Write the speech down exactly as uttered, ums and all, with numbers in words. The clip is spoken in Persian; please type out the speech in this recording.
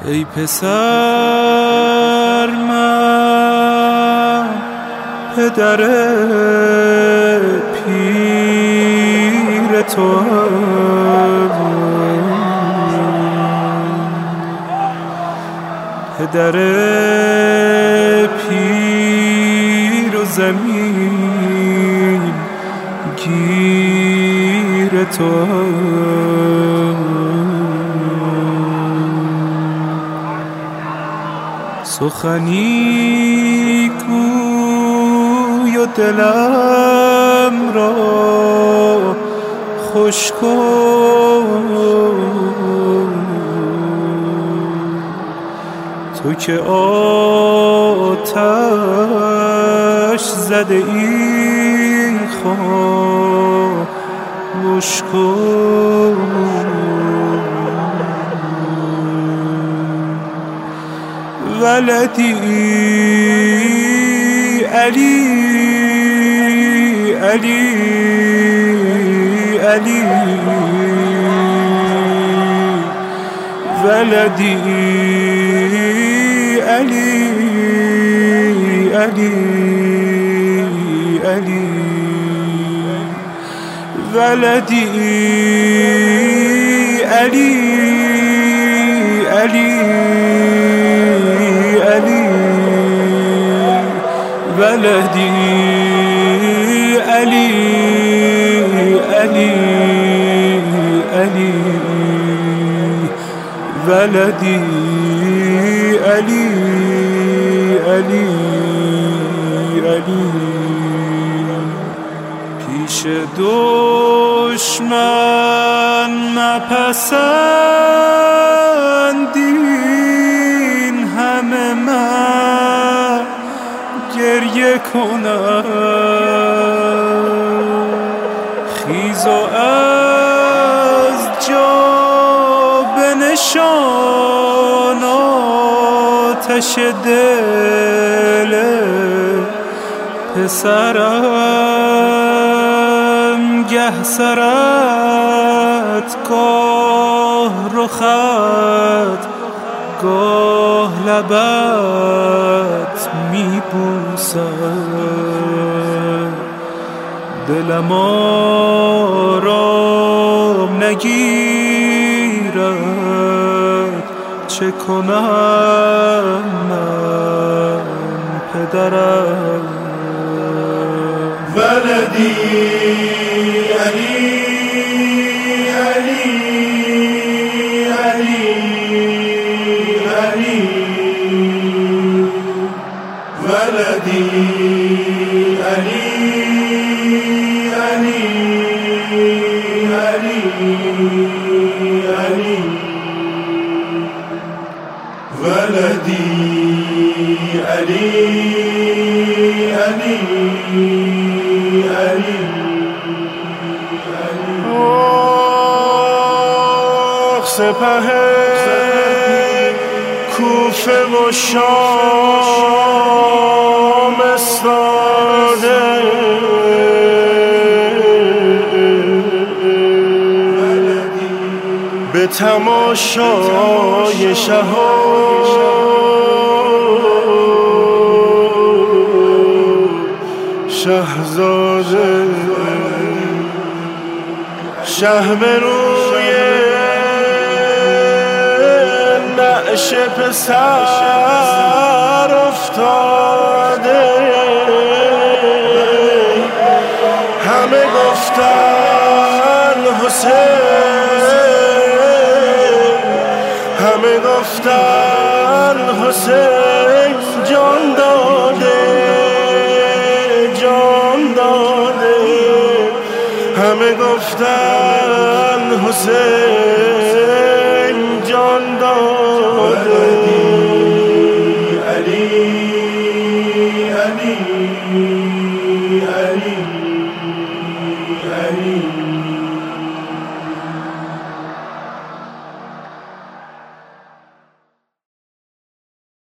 ای پسر من پدر پیر تو، پدر پیر و زمین گیر تو. سخنی گوی و دلم را خوش کن، تو که آتش زده این خاموش کن. ولدی علی علی علی، ولدی علی علی علی، ولدی علی علی علی، ولدی علی علی علی، ولدی علی علی علی. پیش دشمن نپسندین همه من گریه کنم، خیز و از جا بنشان آتش دل پسرم، گه سرت گاه رخت گاه لبت می بوسم، دلم آرام نگیرد چه کنم من پدرم. ولدی علی علی علی علی، ولدی علی علی علی علی، ولدی علی علی علی. آه سپه کوفه و شام استاده، به تماشای شهان شهزاده، شه به روی نعش پسر افتاده، همه گفتن حسین، همه گفتن حسین جان داده جان داده، همه گفتن حسین جان داده. علی علی علی